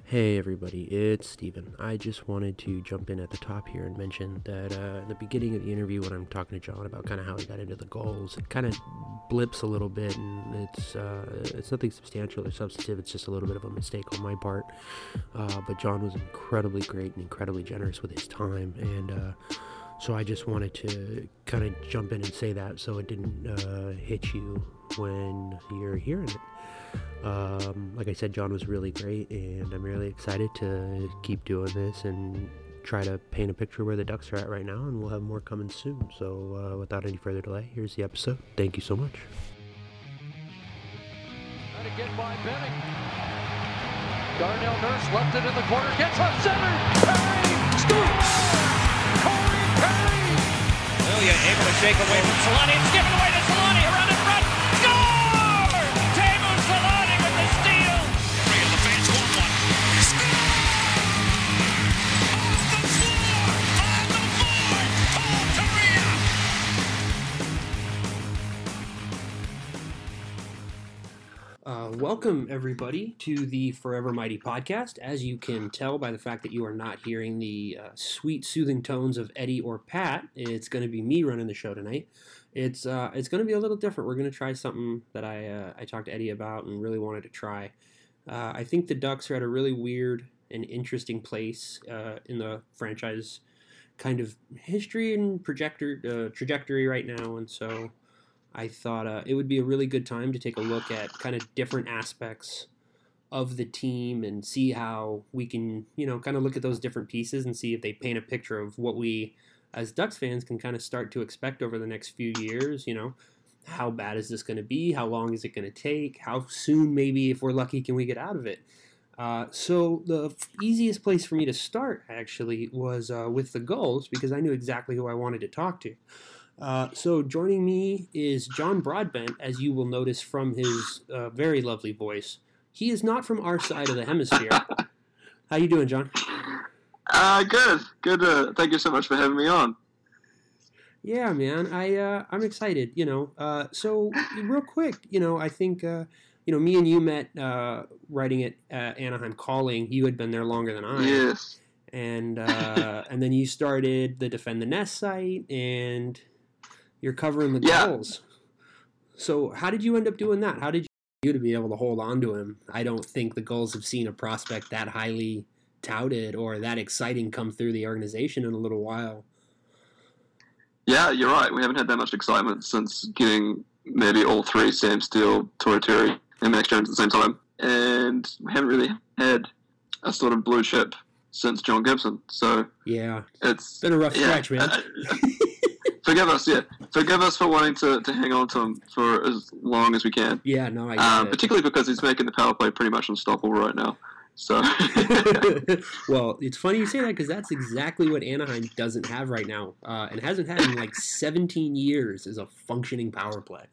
Hey everybody, it's Steven. I just wanted to jump in at the top here and mention that at the beginning of the interview when I'm talking to John about kind of how he got into the goals, it kind of blips a little bit, and it's nothing substantial or substantive. It's just a little bit of a mistake on my part. But John was incredibly great and incredibly generous with his time, and so I just wanted to kind of jump in and say that so it didn't hit you when you're hearing it. Like I said, John was really great, and I'm really excited to keep doing this and try to paint a picture where the Ducks are at right now, and we'll have more coming soon. So without any further delay, here's the episode. Thank you so much. Trying to get by Benning. Darnell Nurse left it in the corner, gets up center. Perry scores! Corey Perry! Ilya able to shake away from Solani. It's given away to Solani. Around in front. Score! Teemu Solani with the steal. And the fans want one. Score! On the board! Paul Kariya! Welcome, everybody, to the Forever Mighty podcast. As you can tell by the fact that you are not hearing the sweet, soothing tones of Eddie or Pat, it's going to be me running the show tonight. It's going to be a little different. We're going to try something that I talked to Eddie about and really wanted to try. I think the Ducks are at a really weird and interesting place in the franchise kind of history and trajectory right now, and so I thought it would be a really good time to take a look at kind of different aspects of the team and see how we can, kind of look at those different pieces and see if they paint a picture of what we, as Ducks fans, can kind of start to expect over the next few years. How bad is this going to be? How long is it going to take? How soon, maybe, if we're lucky, can we get out of it? So the easiest place for me to start, actually, was with the Gulls, because I knew exactly who I wanted to talk to. So joining me is John Broadbent, as you will notice from his very lovely voice. He is not from our side of the hemisphere. How you doing, John? Good. Thank you so much for having me on. Yeah, man. I'm excited. So real quick, I think me and you met writing at Anaheim Calling. You had been there longer than I. Yes. And then you started the Defend the Nest site, and you're covering the Gulls. So how did you end up doing that? How did you to be able to hold on to him? I don't think the Gulls have seen a prospect that highly touted or that exciting come through the organization in a little while. Yeah, you're right. We haven't had that much excitement since getting maybe all three, Sam Steele, Torrey Terry, and Max Jones at the same time. And we haven't really had a sort of blue chip since John Gibson. So yeah, it's been a rough stretch, man. Forgive us for wanting to hang on to him for as long as we can. Yeah, no, I get it. Particularly because he's making the power play pretty much unstoppable right now. So, well, it's funny you say that because that's exactly what Anaheim doesn't have right now, and hasn't had in like 17 years is a functioning power play.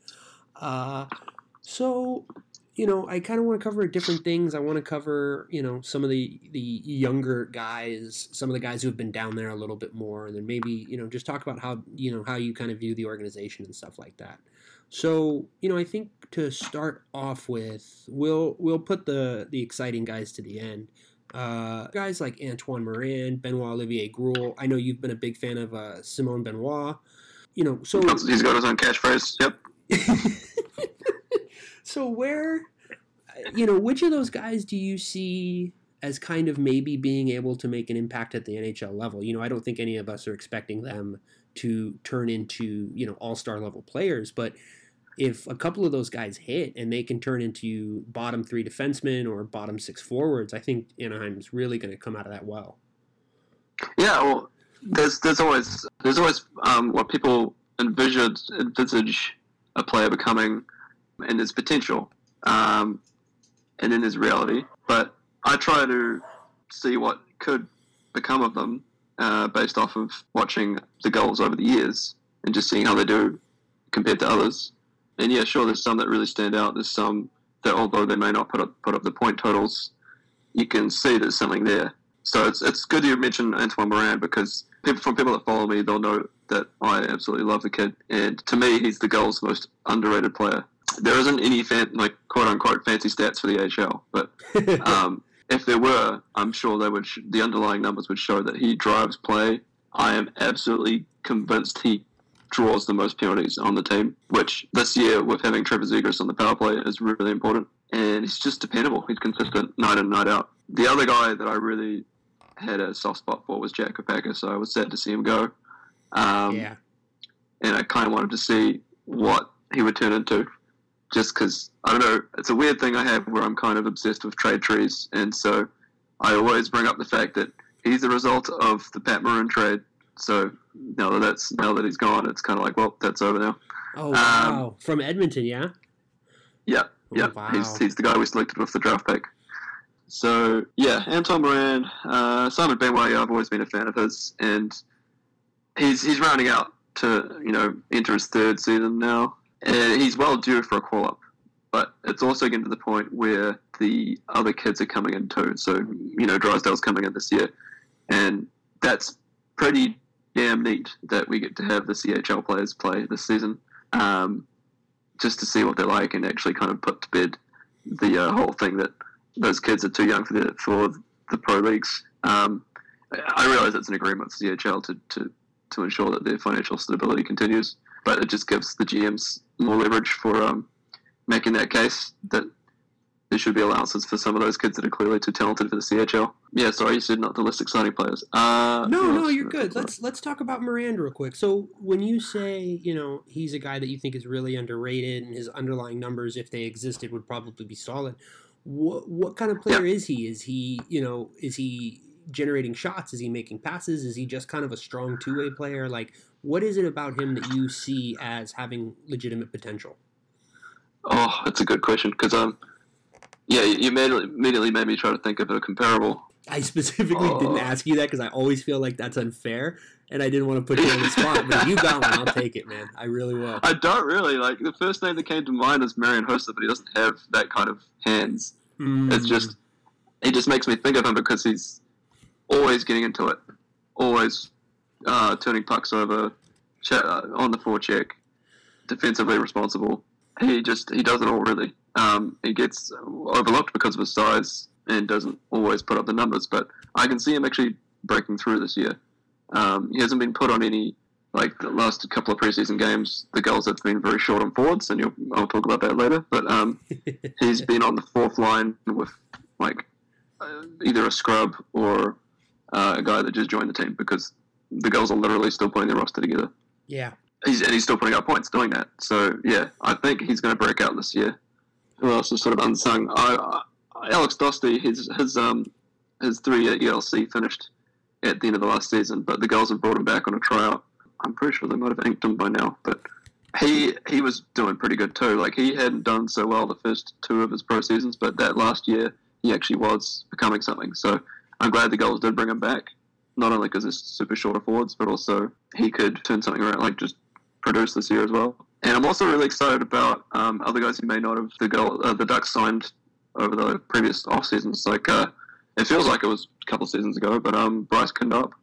So, I kind of want to cover different things. I want to cover, some of the younger guys, some of the guys who have been down there a little bit more, and then maybe, just talk about how you kind of view the organization and stuff like that. So, I think to start off with, we'll put the exciting guys to the end. Guys like Antoine Morin, Benoit Olivier Gruel. I know you've been a big fan of Simone Benoit. So he's got his own catchphrase. Yep. So where, which of those guys do you see as kind of maybe being able to make an impact at the NHL level? I don't think any of us are expecting them to turn into, all-star level players, but if a couple of those guys hit and they can turn into bottom three defensemen or bottom six forwards, I think Anaheim's really going to come out of that well. Yeah, well, there's always what people envisage a player becoming, and his potential, and then his reality. But I try to see what could become of them based off of watching the Gulls over the years and just seeing how they do compared to others. And yeah, sure, there's some that really stand out. There's some that, although they may not put up the point totals, you can see there's something there. So it's good you mentioned Antoine Morin, because people that follow me, they'll know that I absolutely love the kid. And to me, he's the Gulls' most underrated player. There isn't any quote unquote fancy stats for the AHL, but if there were, I'm sure they would. The underlying numbers would show that he drives play. I am absolutely convinced he draws the most penalties on the team, which this year with having Trevor Zegras on the power play is really important. And he's just dependable. He's consistent night in, night out. The other guy that I really had a soft spot for was Jack Kopaka, so I was sad to see him go. Yeah. And I kind of wanted to see what he would turn into, just because, I don't know, it's a weird thing I have where I'm kind of obsessed with trade trees, and so I always bring up the fact that he's the result of the Pat Maroon trade. So now that he's gone, it's kind of like, well, that's over now. Oh, wow. From Edmonton, yeah? Yeah, yeah. Oh, wow. He's the guy we selected with the draft pick. So, yeah, Anton Moran, Simon Benway, I've always been a fan of his, and he's rounding out to, enter his third season now. And he's well due for a call-up. But it's also getting to the point where the other kids are coming in too. So, Drysdale's coming in this year. And that's pretty damn neat that we get to have the CHL players play this season, just to see what they're like and actually kind of put to bed the whole thing that those kids are too young for the pro leagues. I realize it's an agreement for CHL to ensure that their financial stability continues, but it just gives the GMs more leverage for making that case that there should be allowances for some of those kids that are clearly too talented for the CHL. Yeah, sorry, you said not to list exciting players. No, you're good. Let's talk about Miranda real quick. So when you say, he's a guy that you think is really underrated and his underlying numbers, if they existed, would probably be solid, what kind of player is he? Is he generating shots? Is he making passes? Is he just kind of a strong two-way player? Like, what is it about him that you see as having legitimate potential? Oh, that's a good question, because you immediately made me try to think of a comparable. I specifically didn't ask you that because I always feel like that's unfair, and I didn't want to put you on the spot. But if you got one, I'll take it, man. I really will. I don't really. Like, the first name that came to mind is Marian Hossa, but he doesn't have that kind of hands. It's just, he just makes me think of him because he's always getting into it, always turning pucks over, on the forecheck, defensively responsible. He does it all, really. He gets overlooked because of his size and doesn't always put up the numbers, but I can see him actually breaking through this year. He hasn't been put on any, like the last couple of preseason games, the goals have been very short on forwards, and I'll talk about that later, but he's been on the fourth line with either a scrub or a guy that just joined the team, because the girls are literally still putting their roster together. Yeah. He's still putting up points doing that. So, yeah, I think he's going to break out this year. Who else is sort of unsung? Alex Dostie, his 3-year ELC finished at the end of the last season, but the girls have brought him back on a tryout. I'm pretty sure they might have inked him by now, but he was doing pretty good too. Like, he hadn't done so well the first two of his pro seasons, but that last year he actually was becoming something. So I'm glad the girls did bring him back, not only because he's super short of forwards, but also he could turn something around, like just produce this year as well. And I'm also really excited about other guys who may not have the Ducks signed over the previous off seasons. Like it feels like it was a couple of seasons ago, but Bryce Kindop,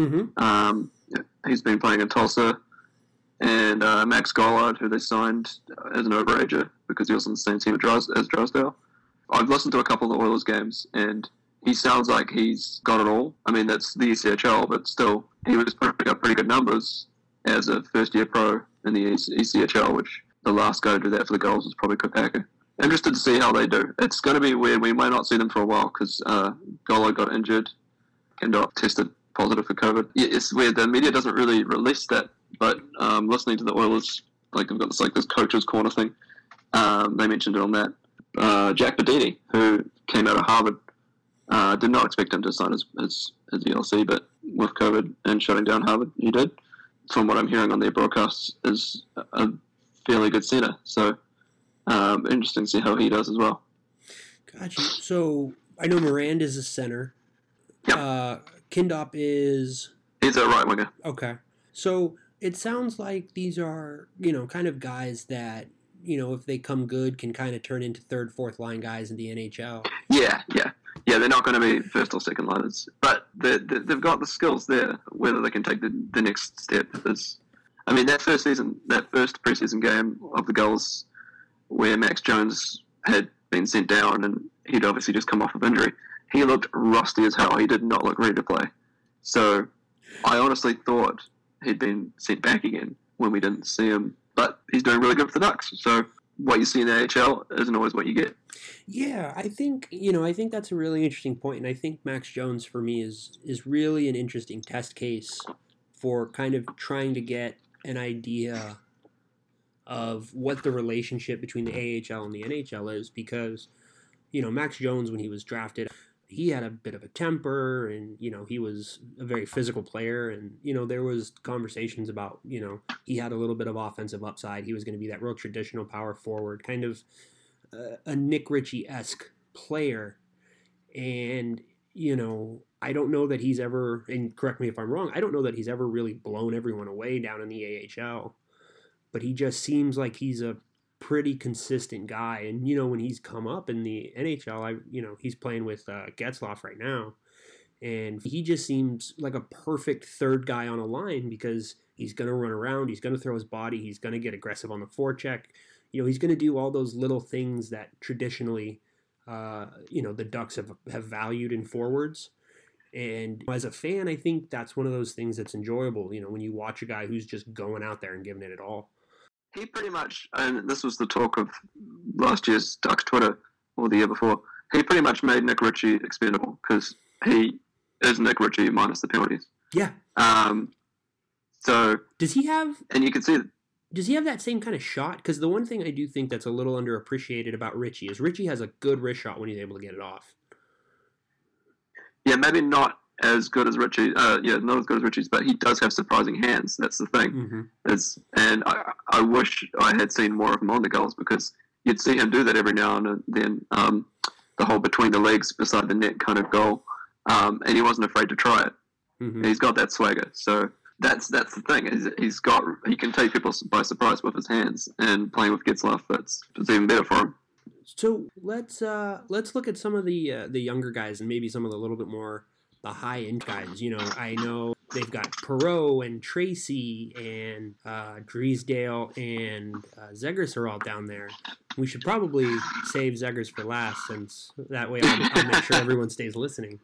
he's been playing in Tulsa, and Max Gollard, who they signed as an overager because he was on the same team as Drysdale. I've listened to a couple of the Oilers games, and he sounds like he's got it all. I mean, that's the ECHL, but still, he was putting up pretty good numbers as a first-year pro in the ECHL, which the last guy to do that for the goals was probably Kopaka. Interested to see how they do. It's going to be weird. We might not see them for a while because Gollard got injured, Kindop tested positive for COVID. Yeah, it's weird. The media doesn't really release that, but listening to the Oilers, like they've got this coach's corner thing, they mentioned it on that. Jack Bedini, who came out of Harvard, did not expect him to sign his ELC, but with COVID and shutting down Harvard, he did. From what I'm hearing on their broadcasts, is a fairly good center. So interesting to see how he does as well. Gotcha. So I know Miranda's a center. Yep. Kindop is... He's a right winger. Okay. So it sounds like these are, kind of guys that, if they come good, can kind of turn into third, fourth line guys in the NHL. Yeah, they're not going to be first or second liners, but they've got the skills there. Whether they can take the next step is, I mean, that first preseason game of the goals where Max Jones had been sent down and he'd obviously just come off of injury, he looked rusty as hell. He did not look ready to play. So I honestly thought he'd been sent back again when we didn't see him. But he's doing really good for the Ducks. So what you see in the AHL isn't always what you get. Yeah, I think that's a really interesting point, and I think Max Jones for me is really an interesting test case for kind of trying to get an idea of what the relationship between the AHL and the NHL is, because Max Jones, when he was drafted, he had a bit of a temper, and he was a very physical player, and there was conversations about he had a little bit of offensive upside. He was going to be that real traditional power forward, kind of a Nick Ritchie-esque player. And I don't know that he's ever, and correct me if I'm wrong, I don't know that he's ever really blown everyone away down in the AHL, but he just seems like he's a pretty consistent guy. And when he's come up in the NHL, he's playing with Getzlaf right now, and he just seems like a perfect third guy on a line, because he's going to run around, he's going to throw his body, he's going to get aggressive on the forecheck. He's going to do all those little things that traditionally the Ducks have valued in forwards. And as a fan, I think that's one of those things that's enjoyable, when you watch a guy who's just going out there and giving it all. He pretty much, and this was the talk of last year's Ducks Twitter, or the year before, he pretty much made Nick Ritchie expendable, because he is Nick Ritchie minus the penalties. Yeah. So does he have? And you can see. Does he have that same kind of shot? Because the one thing I do think that's a little underappreciated about Ritchie is Ritchie has a good wrist shot when he's able to get it off. Yeah, maybe not as good as Ritchie. Not as good as Ritchie's, but he does have surprising hands. That's the thing. Mm-hmm. And I wish I had seen more of him on the goals, because you'd see him do that every now and then. The whole between the legs, beside the net kind of goal, and he wasn't afraid to try it. Mm-hmm. He's got that swagger. So that's the thing. He can take people by surprise with his hands, and playing with Getzlaf, it's even better for him. So let's look at some of the younger guys, and maybe some of the little bit more the high-end guys. I know they've got Perreault and Tracy and Drysdale and Zegras are all down there. We should probably save Zegras for last, since that way I'll make sure everyone stays listening.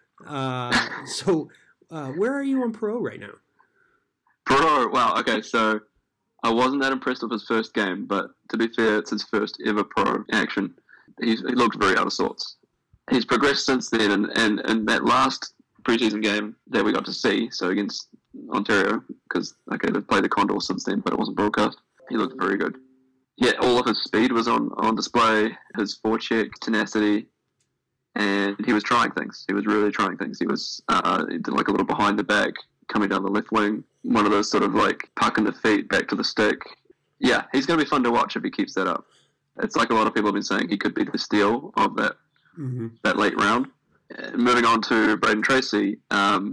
So where are you on Perreault right now? Perreault, wow, okay, so I wasn't that impressed with his first game, but to be fair, it's his first ever pro action. He looked very out of sorts. He's progressed since then, and that last preseason game that we got to see, so against Ontario, because they've played the Condors since then, but it wasn't broadcast. He looked very good. Yeah, all of his speed was on display, his forecheck, tenacity, and he was trying things. He was really trying things. He did like a little behind the back, coming down the left wing, one of those sort of like puck in the feet, back to the stick. Yeah, he's going to be fun to watch if he keeps that up. It's like a lot of people have been saying, he could be the steal of that that late round. Moving on to Braden Tracy, I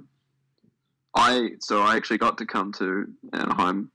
actually got to come to Anaheim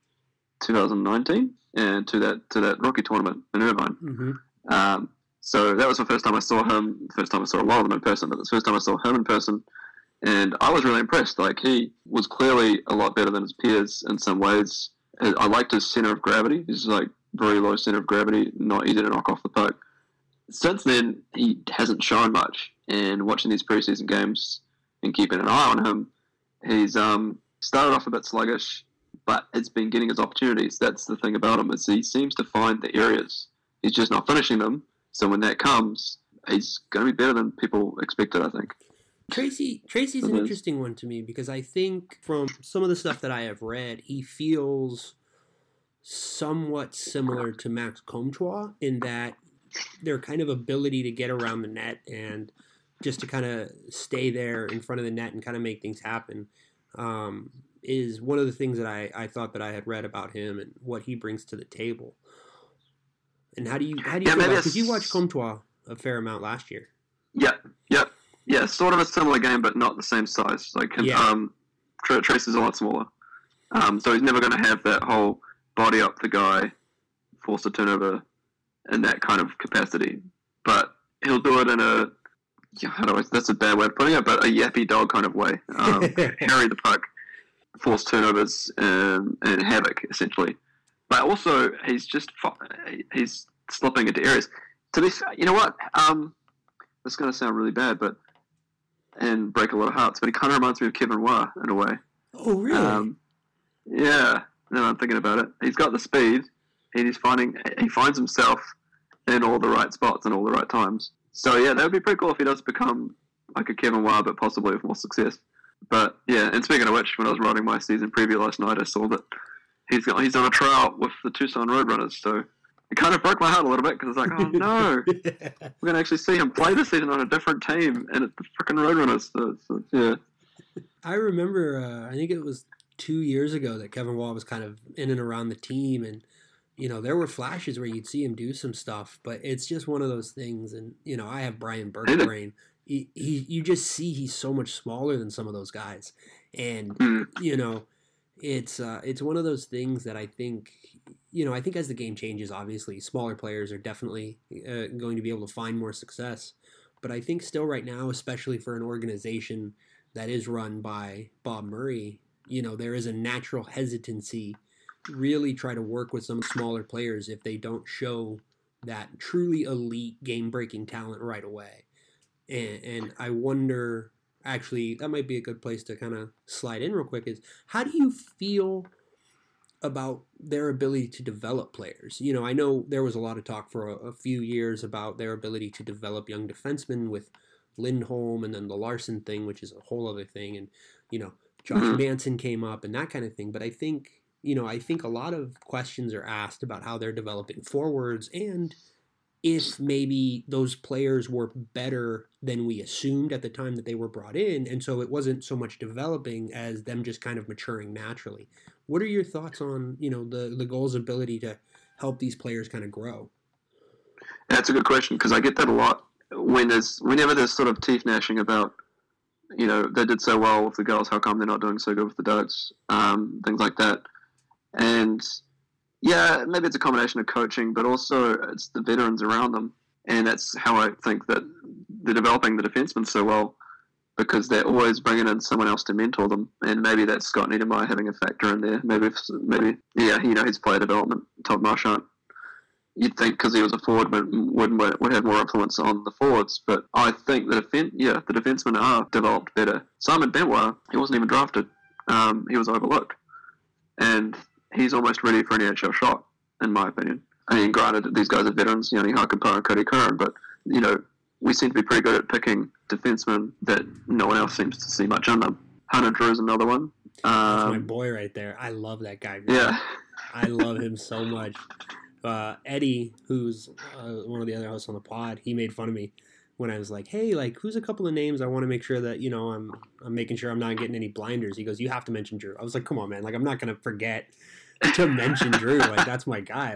2019 and to that rookie tournament in Irvine. Mm-hmm. So that was the first time I saw him. First time I saw a lot of them in person, but the first time I saw him in person, and I was really impressed. Like, he was clearly a lot better than his peers in some ways. I liked his center of gravity. He's like very low center of gravity, not easy to knock off the puck. Since then, he hasn't shown much. And watching these preseason games and keeping an eye on him, he's started off a bit sluggish, but it's been getting his opportunities. That's the thing about him, is he seems to find the areas. He's just not finishing them. So when that comes, he's going to be better than people expected, I think. Tracy's an interesting one to me, because I think from some of the stuff that I have read, he feels somewhat similar to Max Comtois in that their kind of ability to get around the net and just to kind of stay there in front of the net and kind of make things happen is one of the things that I thought that I had read about him and what he brings to the table. And how do you feel about, because you watched Comtois a fair amount last year. Yeah, sort of a similar game, but not the same size. Like, Tracy's a lot smaller. So he's never going to have that whole body up the guy, force a turnover in that kind of capacity. But he'll do it in that's a bad way of putting it, but a yappy dog kind of way. Harry the puck, force turnovers, and havoc, essentially. But also, he's slipping into areas. To be fair, you know what? it's going to sound really bad, and break a lot of hearts, but he kind of reminds me of Kevin Wah in a way. Oh, really? Yeah. Now I'm thinking about it. He's got the speed, and he finds himself in all the right spots and all the right times. So yeah, that would be pretty cool if he does become like a Kevin Wah, but possibly with more success. But yeah, and speaking of which, when I was writing my season preview last night, I saw that he's on a tryout with the Tucson Roadrunners. So it kind of broke my heart a little bit because it's like, oh no, we're gonna actually see him play this season on a different team, and it's the freaking Roadrunners. So yeah. I remember, I think it was 2 years ago that Kevin Wah was kind of in and around the team, and there were flashes where you'd see him do some stuff, but it's just one of those things. And I have Brian Burke brain. You just see he's so much smaller than some of those guys, and it's one of those things that I think as the game changes, obviously smaller players are definitely going to be able to find more success. But I think still right now, especially for an organization that is run by Bob Murray, there is a natural hesitancy to really try to work with some smaller players if they don't show that truly elite game-breaking talent right away. And I wonder, actually, that might be a good place to kind of slide in real quick, is how do you feel about their ability to develop players? I know there was a lot of talk for a few years about their ability to develop young defensemen with Lindholm and then the Larson thing, which is a whole other thing. And, Josh Manson came up and that kind of thing. But I think a lot of questions are asked about how they're developing forwards and if maybe those players were better than we assumed at the time that they were brought in, and so it wasn't so much developing as them just kind of maturing naturally. What are your thoughts on, the goal's ability to help these players kind of grow? That's a good question, because I get that a lot whenever there's sort of teeth gnashing about, they did so well with the girls, how come they're not doing so good with the Ducks, things like that. And yeah, maybe it's a combination of coaching, but also it's the veterans around them. And that's how I think that they're developing the defensemen so well, because they're always bringing in someone else to mentor them. And maybe that's Scott Niedermayer having a factor in there. Maybe his player development, Todd Marchant. You'd think because he was a forward would have more influence on the forwards. But I think the defensemen are developed better. Simon Benoit, he wasn't even drafted. He was overlooked. And he's almost ready for an NHL shot, in my opinion. I mean, granted, these guys are veterans, Jani Hakanpää and Cody Curran, but, we seem to be pretty good at picking defensemen that no one else seems to see much in them. Hunter Drew's another one. That's my boy right there. I love that guy. Man. Yeah. I love him so much. Eddie, who's one of the other hosts on the pod, he made fun of me when I was like, hey, who's a couple of names I want to make sure that, I'm making sure I'm not getting any blinders. He goes, you have to mention Drew. I was like, come on, man. I'm not going to forget to mention Drew. That's my guy.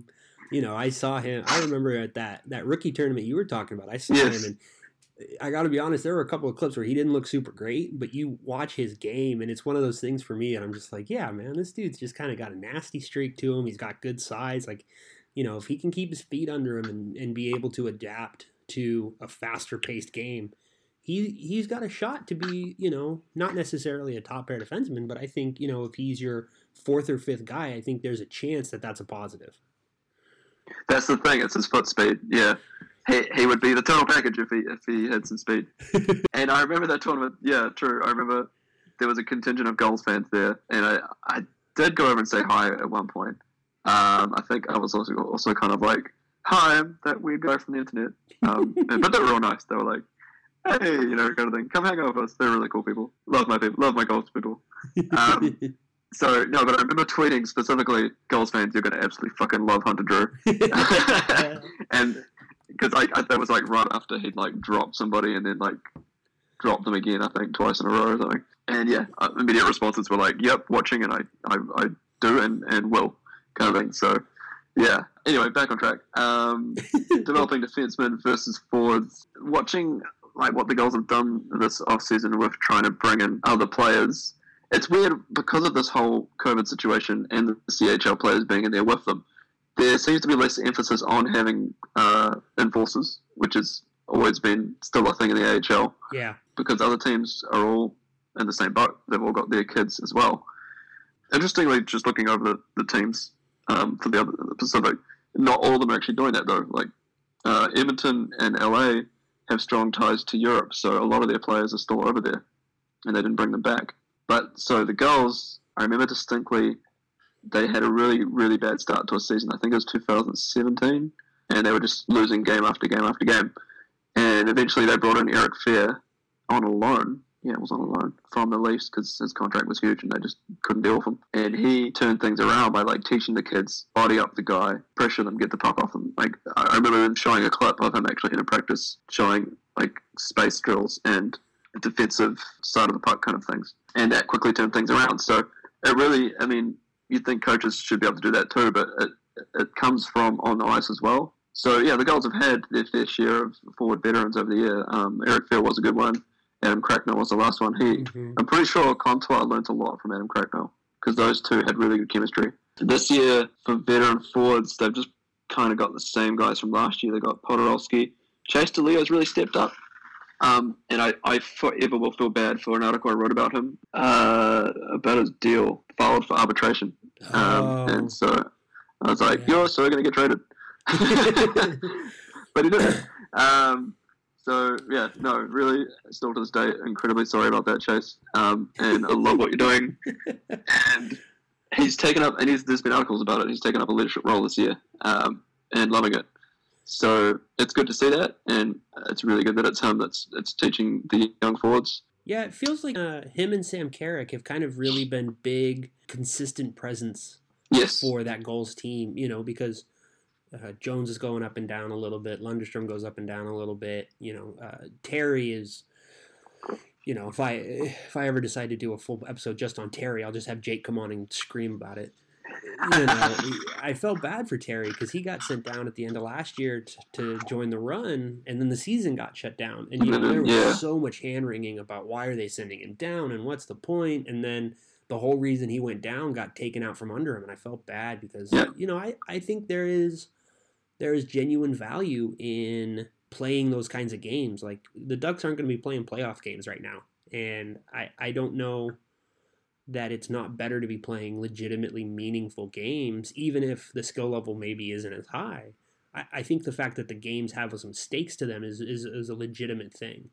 I saw him. I remember at that rookie tournament you were talking about. I saw him, and I got to be honest, there were a couple of clips where he didn't look super great, but you watch his game, and it's one of those things for me, and I'm just like, yeah, man, this dude's just kind of got a nasty streak to him. He's got good size. If he can keep his feet under him and be able to adapt to a faster-paced game, he's got a shot to be, not necessarily a top-pair defenseman, but I think, if he's your fourth or fifth guy, I think there's a chance that that's a positive. That's the thing. It's his foot speed. Yeah, he would be the total package if he had some speed. And I remember that tournament. Yeah, true. I remember there was a contingent of Gulls fans there, and I did go over and say hi at one point. I think I was also kind of like, hi, I'm that weird guy from the internet. But they were real nice. They were like, hey, kind of thing. Come hang out with us. They're really cool people. Love my people. Love my Gulls people. So, no, but I remember tweeting specifically, Gulls fans, you're going to absolutely fucking love Hunter Drew. And because that was right after he'd dropped somebody and then dropped them again, I think, twice in a row or something. And yeah, immediate responses were like, yep, watching, and I do and will, kind of thing. So, yeah. Anyway, back on track. Developing defensemen versus forwards. Watching what the Gulls have done this offseason with trying to bring in other players. It's weird because of this whole COVID situation and the CHL players being in there with them. There seems to be less emphasis on having enforcers, which has always been still a thing in the AHL. Yeah. Because other teams are all in the same boat. They've all got their kids as well. Interestingly, just looking over the teams for the Pacific, not all of them are actually doing that though. Edmonton and LA have strong ties to Europe, so a lot of their players are still over there, and they didn't bring them back. But so the girls, I remember distinctly, they had a really, really bad start to a season. I think it was 2017, and they were just losing game after game after game. And eventually they brought in Eric Fair on a loan. Yeah, it was on a loan from the Leafs because his contract was huge and they just couldn't deal with him. And he turned things around by like teaching the kids, body up the guy, pressure them, get the puck off them. Like I remember him showing a clip of him actually in a practice showing like space drills and defensive side of the puck kind of things. And that quickly turned things around. So it really, I mean, you'd think coaches should be able to do that too, but it comes from on the ice as well. So yeah, the Gulls have had their fair share of forward veterans over the year. Eric Fair was a good one. Adam Cracknell was the last one. I'm pretty sure Contour learnt a lot from Adam Cracknell because those two had really good chemistry. This year, for veteran forwards, they've just kind of got the same guys from last year. They got Podorowski. Chase DeLeo's really stepped up. And I forever will feel bad for an article I wrote about him, about his deal, filed for arbitration. And so I was like, you're so going to get traded. But he didn't. So, yeah, no, really, still to this day, incredibly sorry about that, Chase. And I love what you're doing. And he's taken up, and there's been articles about it, he's taken up a leadership role this year and loving it. So it's good to see that, and it's really good that it's him that's teaching the young forwards. Yeah, it feels like him and Sam Carrick have kind of really been big, consistent presence for that Gulls team, you know, because Jones is going up and down a little bit. Lundestrom goes up and down a little bit. You know, Terry is, you know, if I ever decide to do a full episode just on Terry, I'll just have Jake come on and scream about it. You know, I felt bad for Terry because he got sent down at the end of last year to join the run, and then the season got shut down. And, you know, there was so much hand-wringing about why are they sending him down and what's the point, and then the whole reason he went down got taken out from under him, and I felt bad because, you know, I think there is genuine value in playing those kinds of games. Like, the Ducks aren't going to be playing playoff games right now, and I don't know that it's not better to be playing legitimately meaningful games, even if the skill level maybe isn't as high. I think the fact that the games have some stakes to them is a legitimate thing.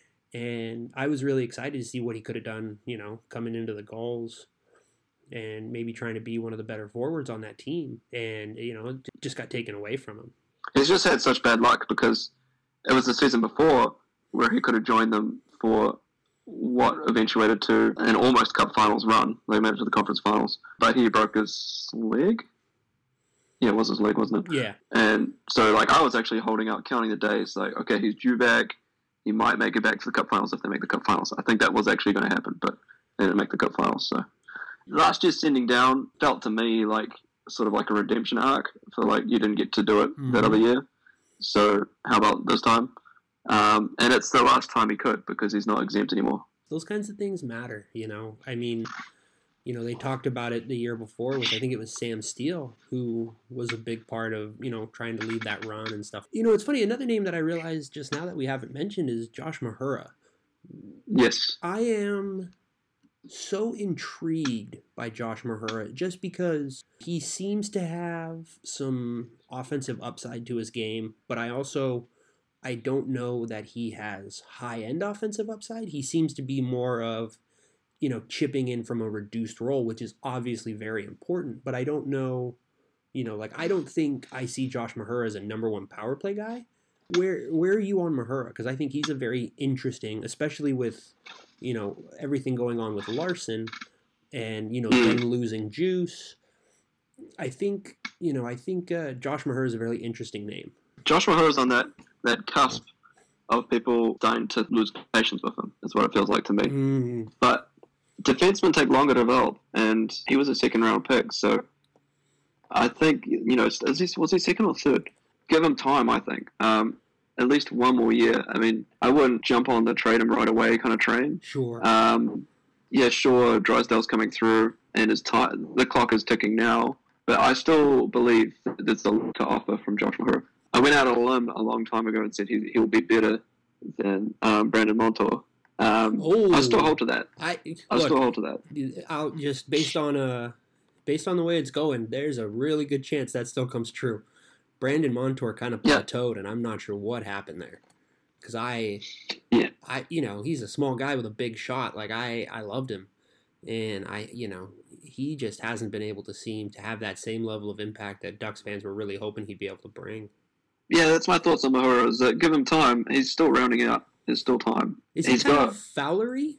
And I was really excited to see what he could have done, you know, coming into the Gulls and maybe trying to be one of the better forwards on that team. And, you know, it just got taken away from him. He's just had such bad luck because it was the season before where he could have joined them for what eventuated to an almost cup finals run. They made it to the conference finals, but he broke his leg. Yeah, it was his leg, wasn't it? Yeah. And so, like, I was actually holding out, counting the days. Like, okay, he's due back. He might make it back to the cup finals if they make the cup finals. I think that was actually going to happen, but they didn't make the cup finals. So last year's sending down felt to me like sort of like a redemption arc for like you didn't get to do it that other year. So how about this time? And it's the last time he could because he's not exempt anymore. Those kinds of things matter, you know. I mean, you know, they talked about it the year before with, I think it was Sam Steele, who was a big part of, you know, trying to lead that run and stuff. You know, it's funny, another name that I realized just now that we haven't mentioned is Josh Mahura. Yes. I am so intrigued by Josh Mahura just because he seems to have some offensive upside to his game, but I don't know that he has high-end offensive upside. He seems to be more of, you know, chipping in from a reduced role, which is obviously very important. But I don't know, you know, like, I don't think I see Josh Mahura as a number one power play guy. Where are you on Mahura? Because I think he's a very interesting, especially with, you know, everything going on with Larson and, you know, then losing Juice. I think Josh Mahura is a very interesting name. Josh Mahura is on that cusp of people starting to lose patience with him, is what it feels like to me. But defensemen take longer to develop, and he was a second-round pick, so I think, you know, was he second or third? Give him time, I think. At least one more year. I mean, I wouldn't jump on the trade him right away kind of train. Sure. Yeah, sure, Drysdale's coming through, and the clock is ticking now, but I still believe there's a lot to offer from Josh Mahura. I went out on a limb a long time ago and said he'll be better than Brandon Montour. I still hold to that. I still hold to that. I'll just based on the way it's going, there's a really good chance that still comes true. Brandon Montour kind of plateaued, and I'm not sure what happened there. because Yeah. he's a small guy with a big shot. Like I loved him, and he just hasn't been able to seem to have that same level of impact that Ducks fans were really hoping he'd be able to bring. Yeah, that's my thoughts on Mahura. Is that give him time, he's still rounding out. There's still time. Is he kind of Fowlery?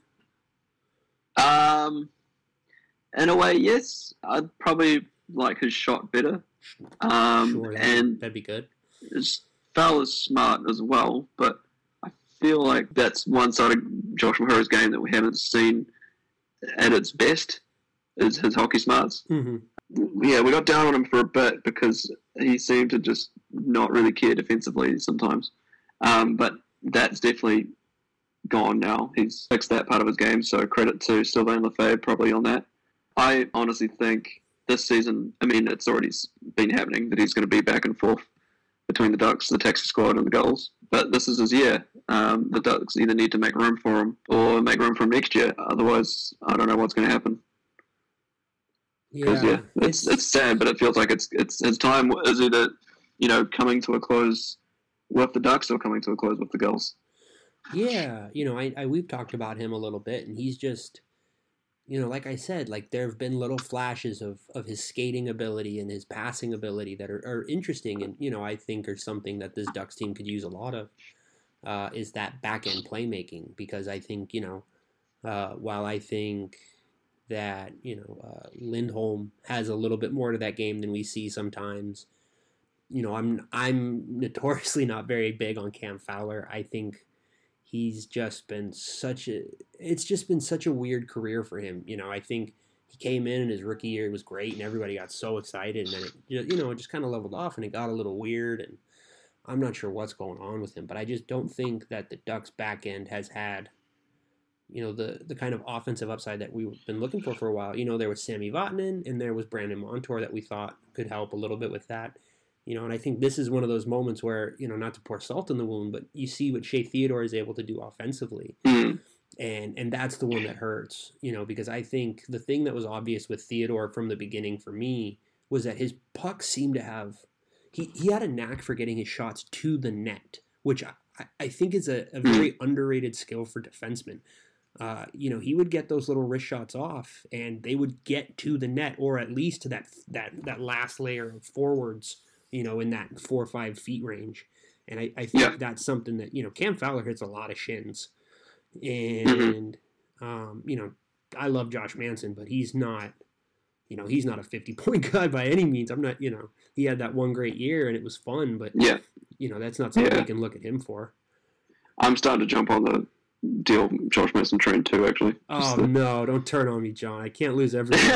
In a way, yes. I'd probably like his shot better. Sure, and that'd be good. Fowler's smart as well, but I feel like that's one side of Josh Mahura's game that we haven't seen at its best, is his hockey smarts. Mm-hmm. Yeah, we got down on him for a bit because he seemed to just not really care defensively sometimes. But that's definitely gone now. He's fixed that part of his game, so credit to Sylvain Lefebvre probably on that. I honestly think this season, it's already been happening, that he's going to be back and forth between the Ducks, the Texas squad, and the Gulls. But this is his year. The Ducks either need to make room for him or make room for him next year. Otherwise, I don't know what's going to happen. Yeah, it's sad, but it feels like it's his time is either coming to a close with the Ducks or coming to a close with the Gulls. Yeah, we've talked about him a little bit, and he's just, like I said, like there have been little flashes of his skating ability and his passing ability that are interesting, and I think are something that this Ducks team could use a lot of, is that back end playmaking, because I think while I think that Lindholm has a little bit more to that game than we see sometimes. I'm notoriously not very big on Cam Fowler. I think he's just been such a weird career for him. I think he came in his rookie year, it was great, and everybody got so excited, and then it just kind of leveled off, and it got a little weird, and I'm not sure what's going on with him, but I just don't think that the Ducks back end has had the kind of offensive upside that we've been looking for a while. There was Sami Vatanen and there was Brandon Montour that we thought could help a little bit with that. And I think this is one of those moments where, not to pour salt in the wound, but you see what Shea Theodore is able to do offensively. Mm. And that's the one that hurts, because I think the thing that was obvious with Theodore from the beginning for me was that his pucks seemed to have, he had a knack for getting his shots to the net, which I think is a very underrated skill for defensemen. He would get those little wrist shots off, and they would get to the net, or at least to that last layer of forwards, in that 4 or 5 feet range. And I think that's something that, Cam Fowler hits a lot of shins. And, I love Josh Manson, but he's not a 50-point guy by any means. I'm not, he had that one great year and it was fun, but, that's not something we can look at him for. I'm starting to jump on the deal Josh Manson train too, actually. Oh, no, don't turn on me, John. I can't lose everything.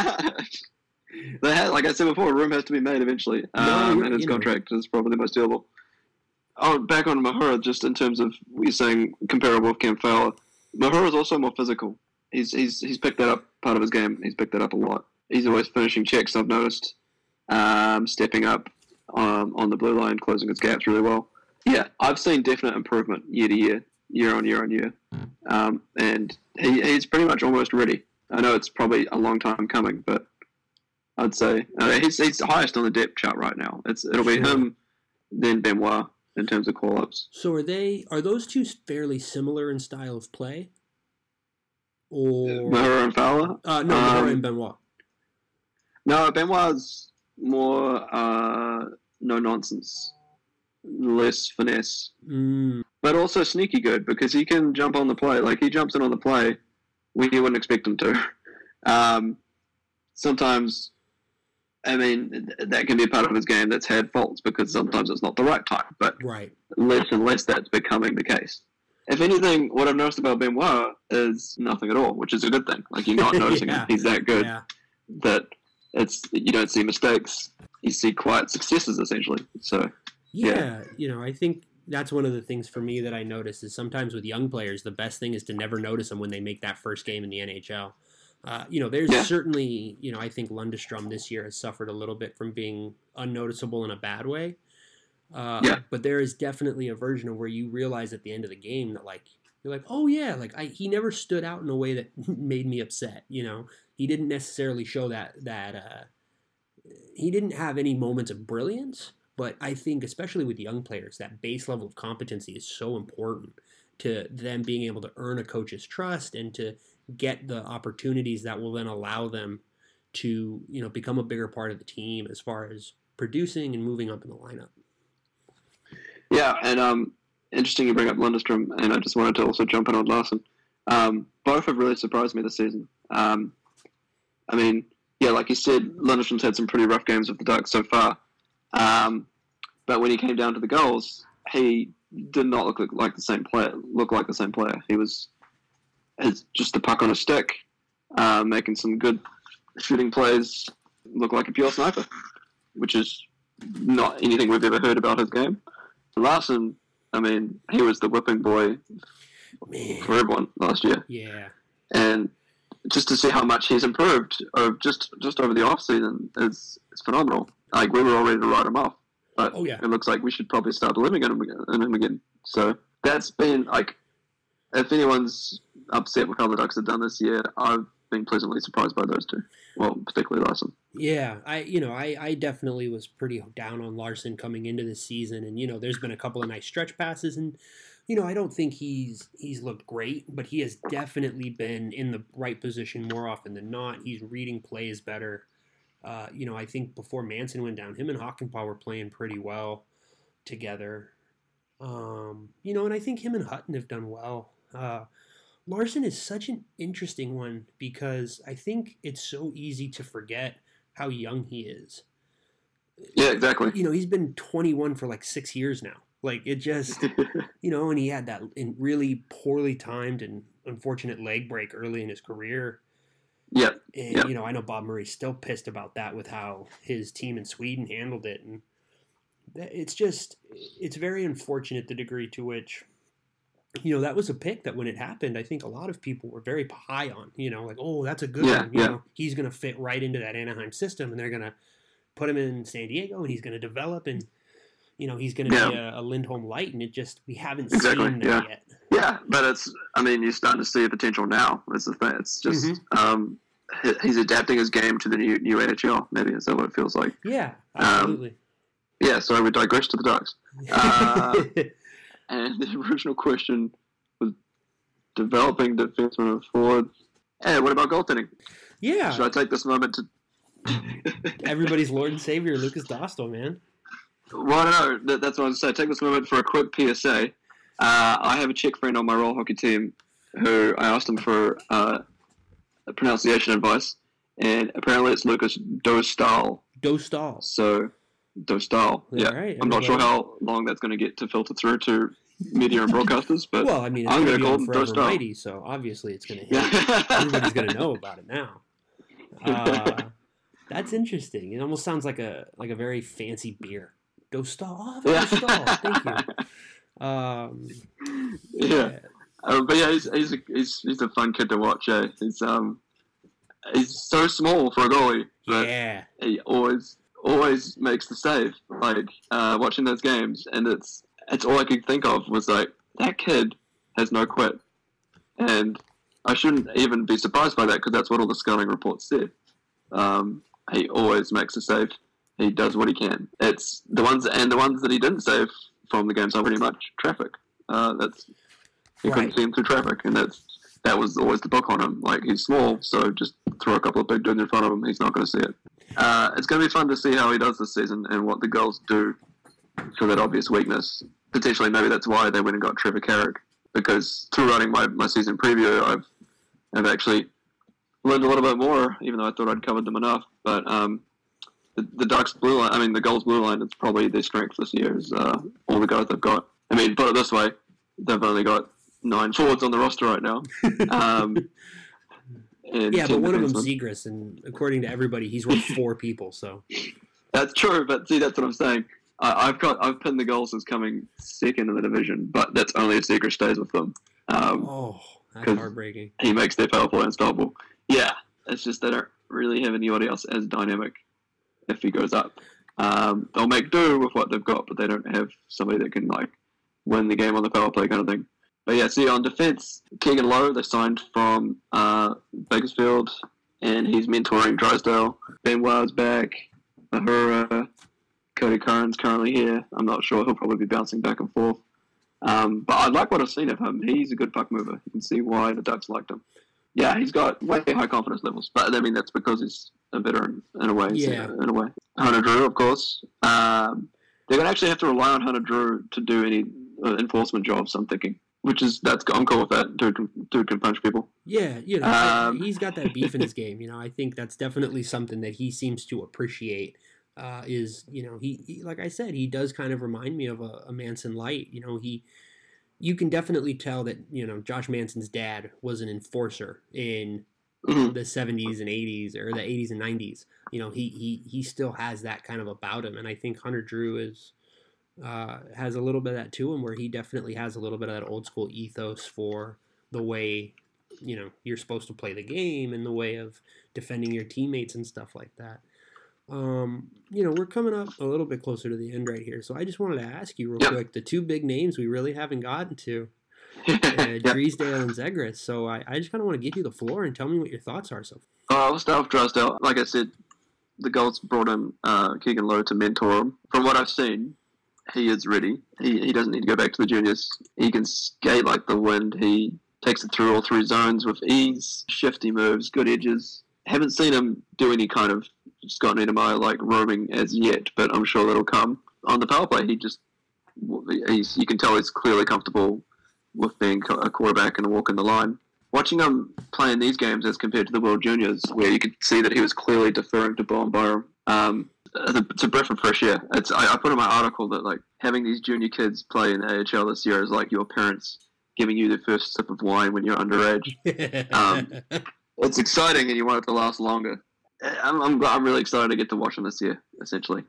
Like I said before, room has to be made eventually. And his contract is probably the most doable. Oh, back on Mahura, just in terms of what you're saying, comparable with Cam Fowler. Mahura is also more physical. He's picked that up part of his game. He's picked that up a lot. He's always finishing checks, I've noticed. Stepping up on the blue line, closing his gaps really well. Yeah, I've seen definite improvement year to year. Year on year. And he's pretty much almost ready. I know it's probably a long time coming, but I'd say he's highest on the depth chart right now. It'll be him, then Benoit in terms of call-ups. So are those two fairly similar in style of play? Or Mahura and Fowler? No, Mahura and Benoit. No, Benoit's more no nonsense, less finesse. But also sneaky good, because he can jump on the play. Like, he jumps in on the play when you wouldn't expect him to. Sometimes, that can be a part of his game that's had faults, because sometimes it's not the right time. But less and less that's becoming the case. If anything, what I've noticed about Benoit is nothing at all, which is a good thing. Like, you're not noticing him. He's that good that you don't see mistakes. You see quiet successes, essentially. So, I think that's one of the things for me that I notice is sometimes with young players, the best thing is to never notice them when they make that first game in the NHL. There's certainly, I think Lundestrom this year has suffered a little bit from being unnoticeable in a bad way. But there is definitely a version of where you realize at the end of the game that, like, you're like, oh yeah, like he never stood out in a way that made me upset. He didn't necessarily show that he didn't have any moments of brilliance, But I think, especially with young players, that base level of competency is so important to them being able to earn a coach's trust and to get the opportunities that will then allow them to, become a bigger part of the team as far as producing and moving up in the lineup. Yeah, and interesting you bring up Lundestrom, and I just wanted to also jump in on Larson. Both have really surprised me this season. Like you said, Lundestrom's had some pretty rough games with the Ducks so far. But when he came down to the goals, he did not look like the same player. He was just the puck on a stick, making some good shooting plays, looked like a pure sniper, which is not anything we've ever heard about his game. Larson, he was the whipping boy for everyone last year. Yeah. And just to see how much he's improved just over the off-season is phenomenal. Like, we were all ready to write him off. But It looks like we should probably start believing in him again. So that's been, if anyone's upset with how the Ducks have done this year, I've been pleasantly surprised by those two. Well, particularly Larson. Yeah, I definitely was pretty down on Larson coming into this season. And, there's been a couple of nice stretch passes. And, I don't think he's looked great, but he has definitely been in the right position more often than not. He's reading plays better. I think before Manson went down, him and Hakanpää were playing pretty well together. And I think him and Hutton have done well. Larson is such an interesting one because I think it's so easy to forget how young he is. Yeah, exactly. He's been 21 for 6 years now. It just, and he had that really poorly timed and unfortunate leg break early in his career. Yeah. And, I know Bob Murray's still pissed about that with how his team in Sweden handled it. And it's very unfortunate the degree to which, that was a pick that when it happened, I think a lot of people were very high on, that's a good one. He's going to fit right into that Anaheim system and they're going to put him in San Diego and he's going to develop and, he's going to be a Lindholm light, and we haven't seen that yet. Yeah, but you're starting to see a potential now. That's the thing. It's just, he's adapting his game to the new NHL. Maybe is that what it feels like? Yeah, absolutely. So we digress to the Ducks. And the original question was developing defenseman and forward. Hey, what about goaltending? Yeah. Should I take this moment to... Everybody's Lord and Savior, Lucas Dostal, man. Well, I don't know. That's what I was going to say. Take this moment for a quick PSA. I have a Czech friend on my roll hockey team who I asked him for pronunciation advice, and apparently it's Lucas Dostal. Dostal. So, Dostal. Yeah. Right, I'm not sure how long that's going to get to filter through to media and broadcasters, but well, it's I'm going to call him him Forever Dostal. Mighty, so obviously it's going to hit. Everybody's going to know about it now. That's interesting. It almost sounds like a very fancy beer. Dostal. Oh, Dostal. Thank you. But he's a fun kid to watch. He's so small for a goalie, but he always makes the save. Watching those games, and it's all I could think of was that kid has no quit, and I shouldn't even be surprised by that because that's what all the scouting reports said. He always makes a save. He does what he can. It's the ones that he didn't save from the games are pretty much traffic. Couldn't see him through traffic, and that was always the book on him. He's small, so just throw a couple of big dudes in front of him, he's not going to see it. It's going to be fun to see how he does this season and what the girls do for that obvious weakness. Potentially, maybe that's why they went and got Trevor Carrick, because through writing my season preview, I've actually learned a little bit more, even though I thought I'd covered them enough. But the Ducks blue line, the Gulls blue line, is probably their strength this year. Is all the guys they've got. Put it this way, they've only got 9 forwards on the roster right now. But one of them's Zegras, and according to everybody, he's worth 4 people. So that's true, but see, that's what I'm saying. I've pinned the Gulls as coming second in the division, but that's only if Zegras stays with them. That's heartbreaking. He makes their power play unstoppable. Yeah, it's just they don't really have anybody else as dynamic if he goes up. They'll make do with what they've got, but they don't have somebody that can win the game on the power play kind of thing. But yeah, see, on defense, Keegan Lowe, they signed from Bakersfield, and he's mentoring Drysdale. Benoit's back. Ahura, Cody Curran's currently here. I'm not sure. He'll probably be bouncing back and forth. But I like what I've seen of him. He's a good puck mover. You can see why the Ducks liked him. Yeah, he's got way high confidence levels. But, I mean, that's because he's a veteran in a way. Yeah. In a way. Hunter Drew, of course. They're going to actually have to rely on Hunter Drew to do any enforcement jobs, I'm thinking. I'm cool with that. Dude can punch people. Yeah, he's got that beef in his game. I think that's definitely something that he seems to appreciate. He like I said, he does kind of remind me of a Manson light. You can definitely tell that Josh Manson's dad was an enforcer in the 70s and 80s, or the 80s and 90s. He still has that kind of about him, and I think Hunter Drew has a little bit of that to him, where he definitely has a little bit of that old school ethos for the way you're supposed to play the game and the way of defending your teammates and stuff like that. We're coming up a little bit closer to the end right here, so I just wanted to ask you real quick the two big names we really haven't gotten to, Drysdale and Zegras. So I just kind of want to give you the floor and tell me what your thoughts are. So I'll start with Drysdale. Like I said, the Golds brought him Keegan Lowe to mentor him. From what I've seen, he is ready. He doesn't need to go back to the juniors. He can skate like the wind. He takes it through all three zones with ease, shifty moves, good edges. Haven't seen him do any kind of Scott Niedermayer like roaming as yet, but I'm sure that'll come. On the power play, you can tell he's clearly comfortable with being a quarterback and walking the line. Watching him play in these games as compared to the World Juniors, where you could see that he was clearly deferring to Bowen Byram, it's a breath of fresh air. I put in my article that like having these junior kids play in the AHL this year is like your parents giving you their first sip of wine when you're underage. It's exciting, and you want it to last longer. I'm really excited to get to watch him this year, essentially.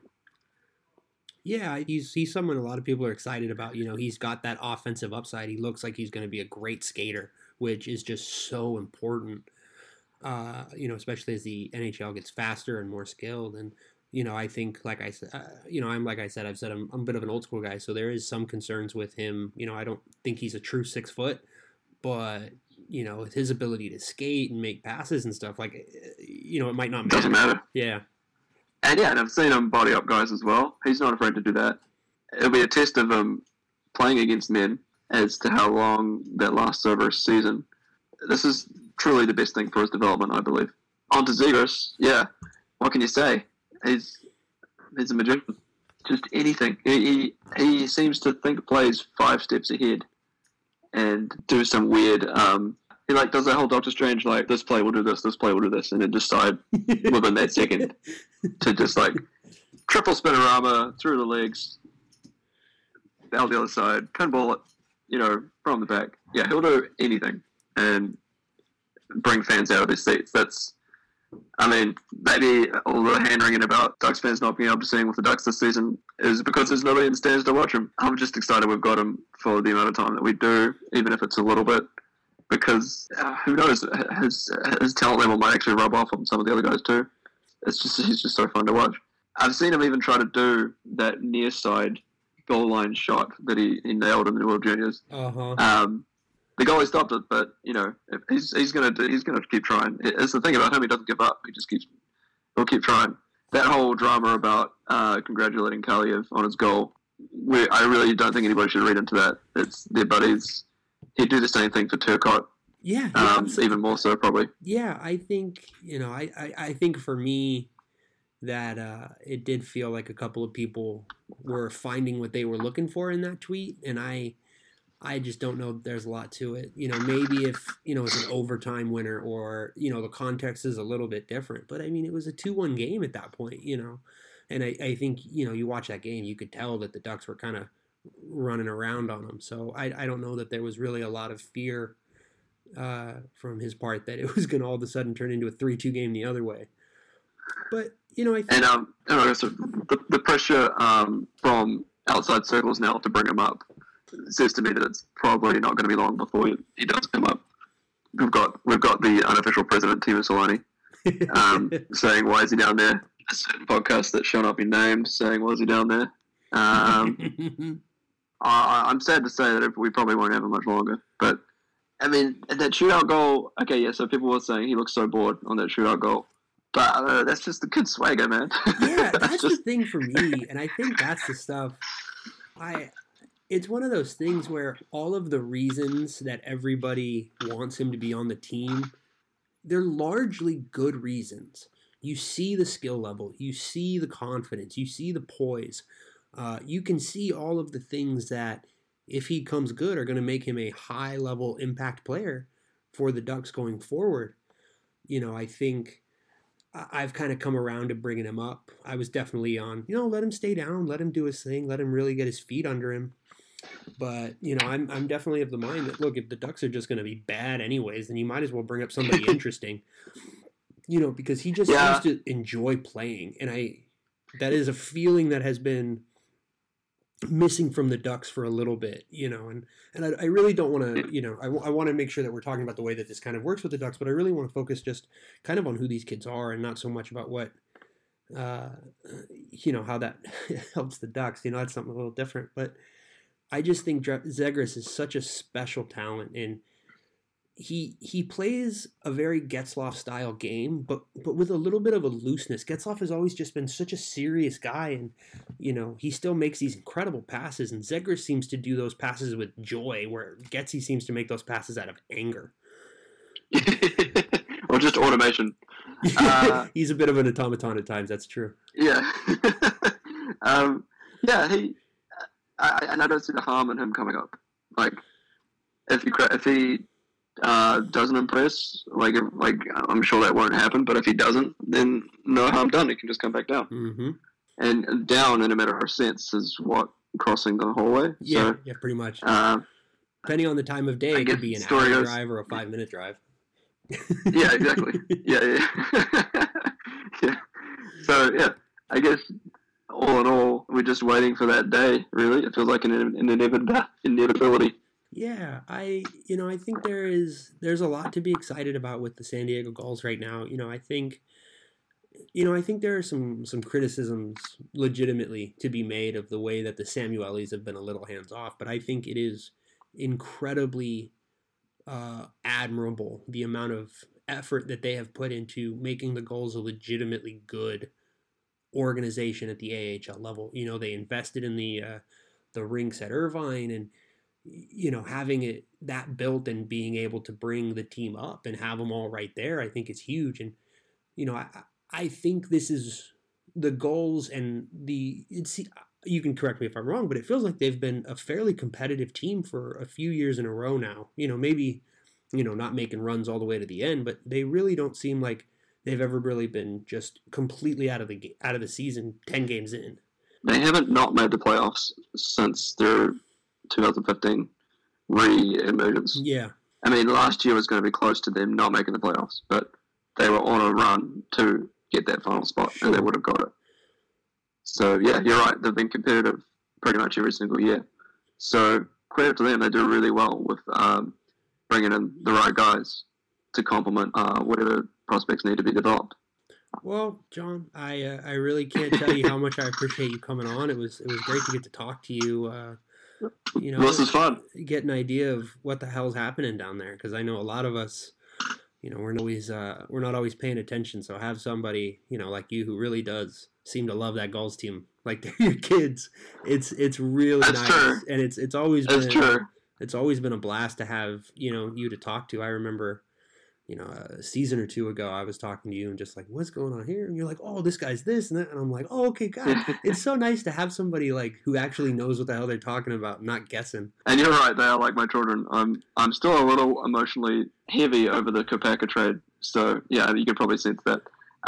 Yeah, he's someone a lot of people are excited about. He's got that offensive upside. He looks like he's going to be a great skater, which is just so important, especially as the NHL gets faster and more skilled. And, I think, like I said, I've said I'm a bit of an old school guy, so there is some concerns with him. I don't think he's a true 6 foot, but his ability to skate and make passes and stuff, like, it might not matter. Doesn't matter. Yeah. And I've seen him body up guys as well. He's not afraid to do that. It'll be a test of him playing against men as to how long that lasts over a season. This is truly the best thing for his development, I believe. On to Zegras, what can you say? He's a magician. Just anything. He seems to think plays 5 steps ahead and do some weird, he does that whole Doctor Strange, like, this play will do this, and then decide within that second to just, triple spinorama through the legs, out the other side, pinball it, from the back. Yeah, he'll do anything and bring fans out of their seats. Maybe all the hand-wringing about Ducks fans not being able to see him with the Ducks this season is because there's nobody in the stands to watch him. I'm just excited we've got him for the amount of time that we do, even if it's a little bit, because who knows, his talent level might actually rub off on some of the other guys too. He's just so fun to watch. I've seen him even try to do that near side goal line shot that he nailed in the World Juniors. The goalie stopped it, but he's gonna keep trying. It's the thing about him; he doesn't give up. He'll keep trying. That whole drama about congratulating Kaliev on his goal, I really don't think anybody should read into that. It's their buddies. He'd do the same thing for Turcotte. Yeah, even more so probably. Yeah, I think I think for me that it did feel like a couple of people were finding what they were looking for in that tweet, and I just don't know that there's a lot to it. Maybe if, it's an overtime winner or, the context is a little bit different. But, it was a 2-1 game at that point, And I think, you watch that game, you could tell that the Ducks were kind of running around on them. So I don't know that there was really a lot of fear from his part that it was going to all of a sudden turn into a 3-2 game the other way. But, I think... And so the pressure from outside circles now to bring him up says to me that it's probably not going to be long before he does come up. We've got the unofficial president, Timo Solani, saying, why is he down there? A certain podcast that shall not be named saying, why is he down there? I'm sad to say that we probably won't have him much longer. But, that shootout goal, okay, yeah, so people were saying he looks so bored on that shootout goal. But that's just the good swagger, man. Yeah, that's the thing for me, and I think that's the stuff. It's one of those things where all of the reasons that everybody wants him to be on the team, they're largely good reasons. You see the skill level, you see the confidence, you see the poise. You can see all of the things that, if he comes good, are going to make him a high-level impact player for the Ducks going forward. I think I've kind of come around to bringing him up. I was definitely on, let him stay down, let him do his thing, let him really get his feet under him. But, I'm definitely of the mind that, look, if the Ducks are just going to be bad anyways, then you might as well bring up somebody interesting. Because he just seems to enjoy playing. And that is a feeling that has been missing from the Ducks for a little bit, and I really don't want to, I want to make sure that we're talking about the way that this kind of works with the Ducks, but I really want to focus just kind of on who these kids are and not so much about what, how that helps the Ducks. That's something a little different, but I just think Zegras is such a special talent, and he plays a very Getzlaf style game, but with a little bit of a looseness. Getzlaf has always just been such a serious guy, and he still makes these incredible passes, and Zegras seems to do those passes with joy, where Getzy seems to make those passes out of anger. Or just automation. He's a bit of an automaton at times. That's true. Yeah. I don't see the harm in him coming up. Like, if he doesn't impress, like I'm sure that won't happen, but if he doesn't, then no harm done. He can just come back down. Mm-hmm. And down, in a matter of sense, is what, crossing the hallway? Yeah, pretty much. Depending on the time of day, it could be an hour drive or a 5-minute drive. Yeah, exactly. Yeah. Yeah. So, yeah, I guess all in all, we're just waiting for that day, really. It feels like an inevitability. Yeah, I think there's a lot to be excited about with the San Diego Gulls right now. I think there are some criticisms legitimately to be made of the way that the Samuelis have been a little hands off, but I think it is incredibly admirable the amount of effort that they have put into making the Gulls a legitimately good organization at the AHL level. They invested in the rinks at Irvine, and having that built and being able to bring the team up and have them all right there, I think is huge. And, I think this is the Gulls, and you can correct me if I'm wrong, but it feels like they've been a fairly competitive team for a few years in a row now. Maybe, not making runs all the way to the end, but they really don't seem like they've ever really been just completely out of the season 10 games in. They haven't not made the playoffs since their 2015 re-emergence. Yeah. I mean, last year was going to be close to them not making the playoffs, but they were on a run to get that final spot, and they would have got it. So, yeah, you're right. They've been competitive pretty much every single year. So, credit to them. They do really well with bringing in the right guys to complement whatever prospects need to be developed. Well, John, I really can't tell you how much I appreciate you coming on. It was great to get to talk to you. This is fun. Get an idea of what the hell's happening down there, because I know a lot of us, we're not always paying attention. So have somebody, like you, who really does seem to love that Gulls team, like they're your kids. It's really That's nice, true. and it's always That's been true. It's always been a blast to have you to talk to. I remember, a season or two ago, I was talking to you and just like, what's going on here? And you're like, oh, this guy's this and that. And I'm like, oh, okay, God. It's so nice to have somebody like who actually knows what the hell they're talking about, not guessing. And you're right, they are like my children. I'm still a little emotionally heavy over the Kopaka trade. So, yeah, you can probably sense that.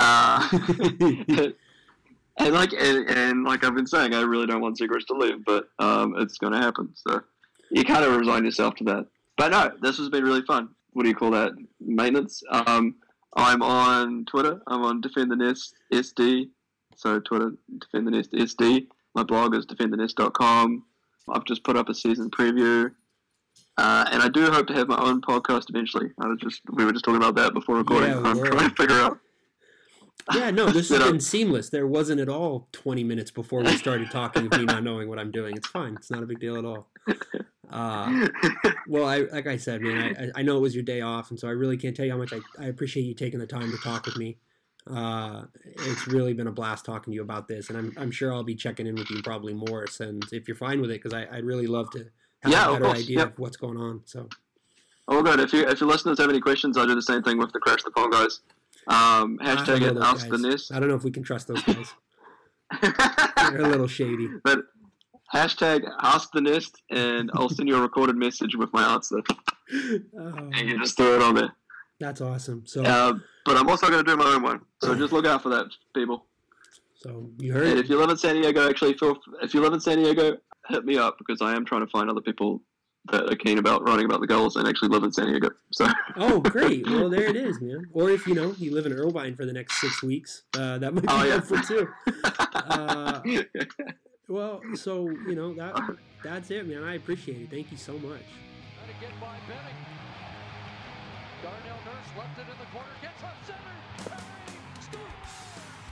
And like I've been saying, I really don't want Zegras to leave, but it's going to happen. So you kind of resign yourself to that. But no, this has been really fun. What do you call that? Maintenance. I'm on Twitter. I'm on Defend the Nest SD. So Twitter, Defend the Nest SD. My blog is defendthenest.com. I've just put up a season preview. And I do hope to have my own podcast eventually. We were just talking about that before recording. Yeah, I'm trying to figure out. Yeah, no, this has been seamless. There wasn't at all 20 minutes before we started talking of me not knowing what I'm doing. It's fine. It's not a big deal at all. Well, like I said, man, I know it was your day off, and so I really can't tell you how much I appreciate you taking the time to talk with me. It's really been a blast talking to you about this, and I'm sure I'll be checking in with you probably more, since if you're fine with it, because I'd really love to have a better idea of what's going on. So. Oh, good. If your listeners have any questions, I do the same thing with the Crash the Pond guys. Hashtag it Ask the Nest. I don't know if we can trust those guys. They're a little shady. But hashtag Ask the Nest, and I'll send you a recorded message with my answer. And you just throw it on there. That's awesome. So, but I'm also going to do my own one. So just look out for that, people. So you heard And it. if you live in San Diego, if you live in San Diego, hit me up, because I am trying to find other people that are keen about writing about the Gulls and actually live in San Diego. So. Oh, great. Well, there it is, man. Or if, you live in Irvine for the next 6 weeks, that might be helpful too. Well, so, that's it, man. I appreciate it. Thank you so much. And again by Benning. Darnell Nurse left it in the corner, gets up center. Perry scores!